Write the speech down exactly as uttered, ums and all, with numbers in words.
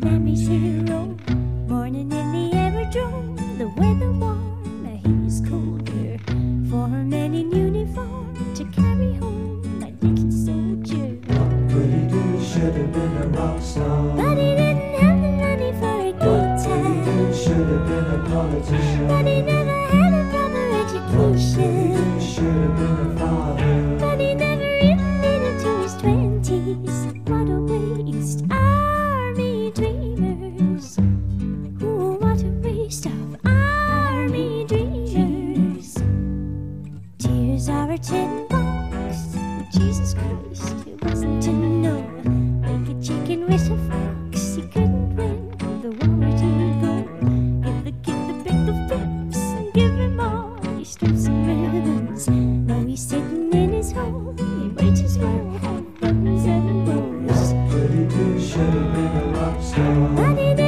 Mammy's hero. Morning in the aerodrome, the weather warm, he's colder. Four men in uniform to carry home that little soldier. What he do should have been a rock star, But he didn't have the money for a guitar. what he do should have been a politician, But he never had a proper education. he should have been a father. But he never even made it to his twenties. What a waste, army dreamers. Ooh, what a waste of army dreamers. Tears are a tin box. Jesus Christ, it wasn't to know. Like a chicken with a fox, he couldn't win. The war to go. Give the kid the big of pips and give him all his strips and ribbons. Now he's sitting in his hole. He might as well have buttons and bows. What he do should have been a rock star, But he